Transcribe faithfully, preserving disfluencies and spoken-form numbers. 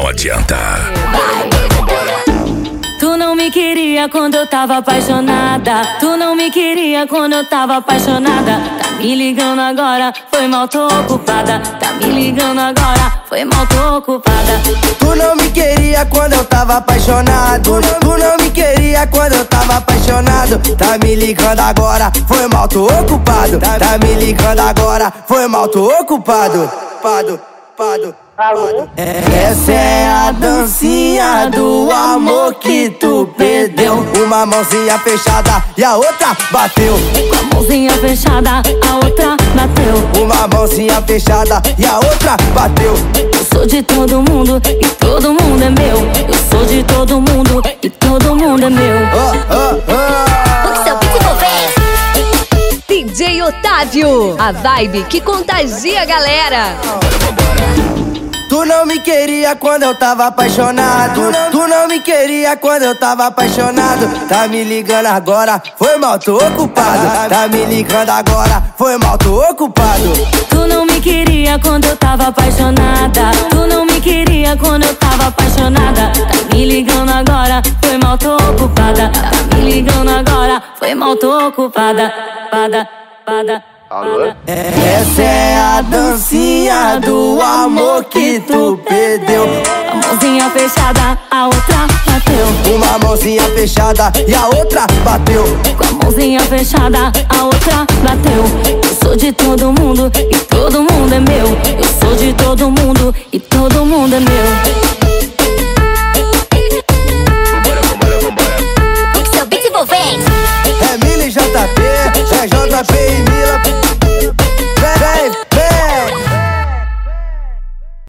adianta. Tu não me queria quando eu tava apaixonada. Tu não me queria quando eu tava apaixonada. Tá me ligando agora, foi mal, tô ocupada. Tá me ligando agora, foi mal, tô ocupada. Tu não me queria quando eu tava apaixonado. Tu não me queria quando eu tava apaixonado. Tá me ligando agora, foi mal, tô ocupado. Tá me ligando agora, foi mal, tô ocupado. Pado, pado. Essa é a dancinha do amor que tu perdeu. Uma mãozinha fechada e a outra bateu. Uma mãozinha fechada, a outra bateu. Uma mãozinha fechada e a outra bateu. Eu sou de todo mundo e todo mundo é meu. Eu sou de todo mundo e todo mundo é meu. Oh, oh, oh. O que seu pitbull fez? D J Otávio, a vibe que contagia a galera. Tu não me queria quando eu tava apaixonado. Tu não me queria quando eu tava apaixonado. Tá me ligando agora, foi mal, tô ocupado. Tá me ligando agora, foi mal, tô ocupado. Tu não me queria quando eu tava apaixonada. Tu não me queria quando eu tava apaixonada. Tá me ligando agora, foi mal, tô ocupada. Tá me ligando agora, foi mal, tô ocupada. Pada, pada. Alô? Essa é a dancinha do amor que tu perdeu. A mãozinha fechada, a outra bateu. Uma mãozinha fechada e a outra bateu. Com a mãozinha fechada, a outra bateu. Eu sou de todo mundo e todo mundo é meu. Eu sou de todo mundo e todo mundo é meu. O que seu pitbull fez? É Mili J P, é J P e